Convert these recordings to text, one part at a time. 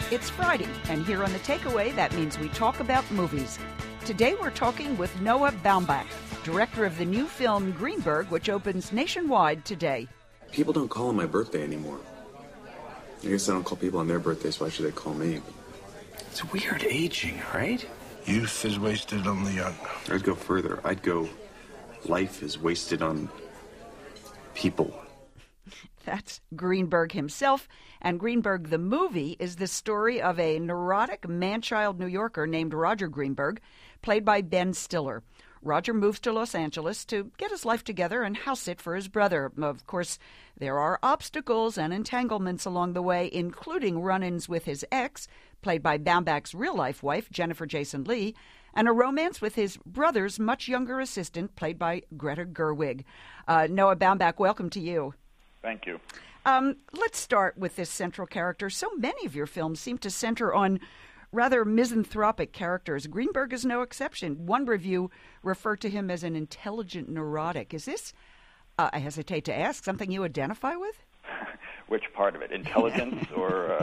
It's Friday, and here on The Takeaway, that means we talk about movies. Today we're talking with Noah Baumbach, director of the new film Greenberg, which opens nationwide today. People don't call on my birthday anymore. I guess I don't call people on their birthdays, why should they call me? It's weird aging, right? Youth is wasted on the young. I'd go further. I'd go, life is wasted on people. That's Greenberg himself, and Greenberg the movie is the story of a neurotic man-child New Yorker named Roger Greenberg, played by Ben Stiller. Roger moves to Los Angeles to get his life together and house sit for his brother. Of course, there are obstacles and entanglements along the way, including run-ins with his ex, played by Baumbach's real-life wife, Jennifer Jason Leigh, and a romance with his brother's much younger assistant, played by Greta Gerwig. Noah Baumbach, welcome to you. Thank you. Let's start with this central character. So many of your films seem to center on rather misanthropic characters. Greenberg is no exception. One review referred to him as an intelligent neurotic. Is this, I hesitate to ask, something you identify with? Which part of it? Intelligence or...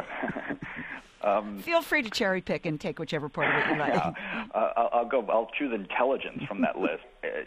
Feel free to cherry pick and take whichever part of it you like. Yeah. I'll choose intelligence from that list.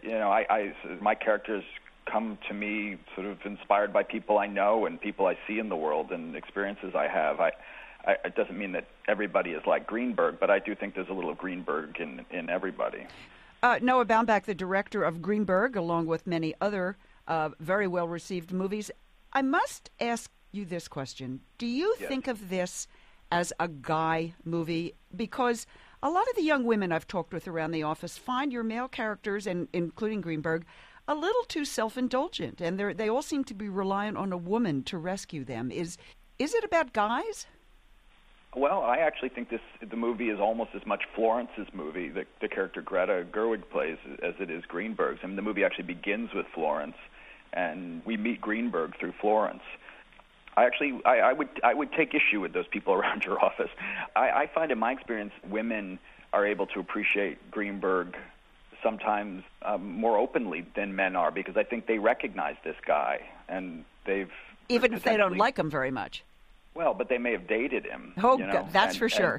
My characters come to me sort of inspired by people I know and people I see in the world and experiences I have. It doesn't mean that everybody is like Greenberg, but I do think there's a little Greenberg in everybody. Noah Baumbach, the director of Greenberg, along with many other very well-received movies. I must ask you this question. Do you think of this as a guy movie? Because a lot of the young women I've talked with around the office find your male characters, and including Greenberg, a little too self-indulgent, and they all seem to be reliant on a woman to rescue them. Is it about guys? Well, I actually think the movie is almost as much Florence's movie, the character Greta Gerwig plays, as it is Greenberg's. I mean, the movie actually begins with Florence, and we meet Greenberg through Florence. I would take issue with those people around your office. I find in my experience women are able to appreciate Greenberg sometimes more openly than men are, because I think they recognize this guy, and even if they don't like him very much. Well, but they may have dated him. Oh, that's for sure.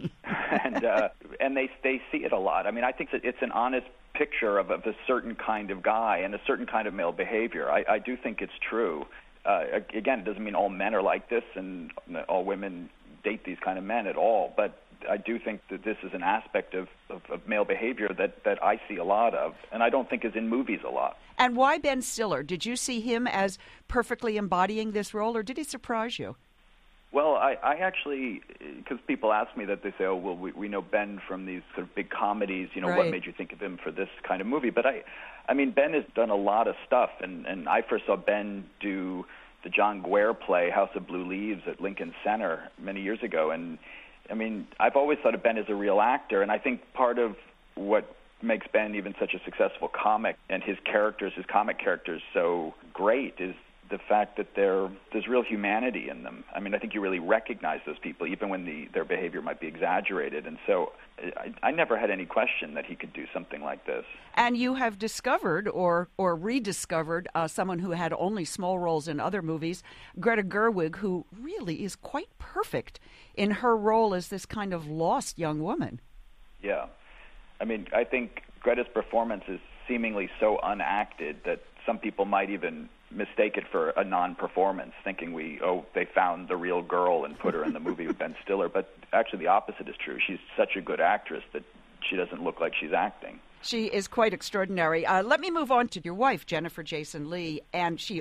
And they see it a lot. I mean, I think that it's an honest picture of a certain kind of guy and a certain kind of male behavior. I do think it's true. Again, it doesn't mean all men are like this and all women date these kind of men at all, but I do think that this is an aspect of male behavior that I see a lot of, and I don't think is in movies a lot. And why Ben Stiller? Did you see him as perfectly embodying this role, or did he surprise you? Well, I actually, because people ask me that, they say, oh, well, we know Ben from these sort of big comedies, Right. What made you think of him for this kind of movie? But I mean, Ben has done a lot of stuff, and I first saw Ben do the John Guare play, House of Blue Leaves, at Lincoln Center many years ago, and I mean, I've always thought of Ben as a real actor, and I think part of what makes Ben even such a successful comic and his comic characters, so great is the fact that there's real humanity in them. I mean, I think you really recognize those people, even when their behavior might be exaggerated. And so I never had any question that he could do something like this. And you have discovered or rediscovered someone who had only small roles in other movies, Greta Gerwig, who really is quite perfect in her role as this kind of lost young woman. Yeah. I mean, I think Greta's performance is seemingly so unacted that some people might even mistake it for a non-performance, thinking they found the real girl and put her in the movie with Ben Stiller. But actually the opposite is true. She's such a good actress that she doesn't look like she's acting. She is quite extraordinary. Let me move on to your wife, Jennifer Jason Leigh, and she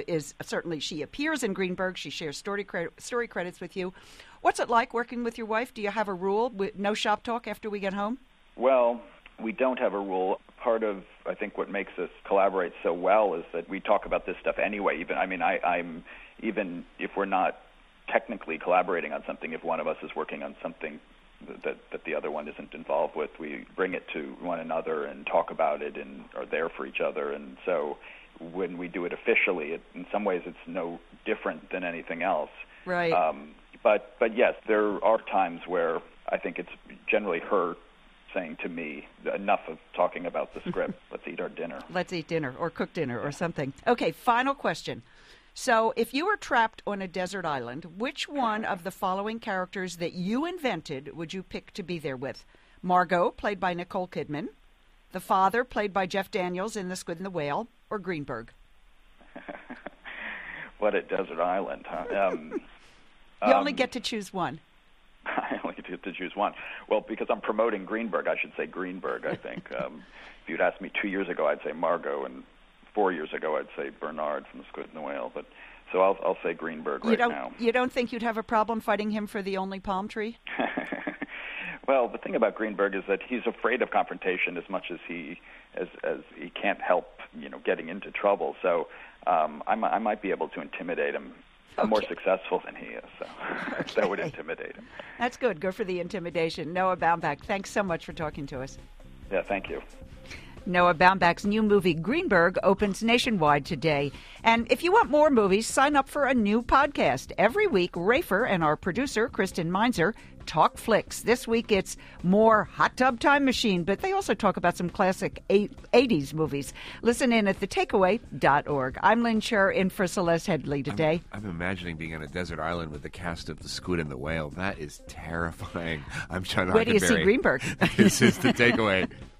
she appears in Greenberg. She shares story credits with you. What's it like working with your wife? Do you have a rule, no shop talk after we get home? Well, we don't have a rule. Part of, I think, what makes us collaborate so well is that we talk about this stuff anyway. I'm even if we're not technically collaborating on something, if one of us is working on something that the other one isn't involved with, we bring it to one another and talk about it and are there for each other. And so when we do it officially, in some ways it's no different than anything else. Right. But yes, there are times where I think it's generally her saying to me, enough of talking about the script. Let's eat our dinner. Let's eat dinner or cook dinner or something. Okay, final question. So if you were trapped on a desert island, which one of the following characters that you invented would you pick to be there with? Margot, played by Nicole Kidman, the father, played by Jeff Daniels in The Squid and the Whale, or Greenberg? What a desert island, huh? You only get to choose one. I only get to choose one. Well, because I'm promoting Greenberg, I should say Greenberg, I think. If you'd asked me 2 years ago, I'd say Margot, and 4 years ago, I'd say Bernard from The Squid and the Whale. But so I'll say Greenberg now. You don't think you'd have a problem fighting him for the only palm tree? Well, the thing about Greenberg is that he's afraid of confrontation as much as he can't help, getting into trouble. So I might be able to intimidate him. I'm more successful than he is, so that would intimidate him. That's good. Go for the intimidation. Noah Baumbach, thanks so much for talking to us. Yeah, thank you. Noah Baumbach's new movie, Greenberg, opens nationwide today. And if you want more movies, sign up for a new podcast. Every week, Rafer and our producer, Kristen Meinzer, talk flicks. This week, it's more Hot Tub Time Machine, but they also talk about some classic 80s movies. Listen in at thetakeaway.org. I'm Lynn Sher in for Celeste Headley today. I'm imagining being on a desert island with the cast of The Squid and the Whale. That is terrifying. I'm John Hockenberry. Where do you see Greenberg? This is The Takeaway.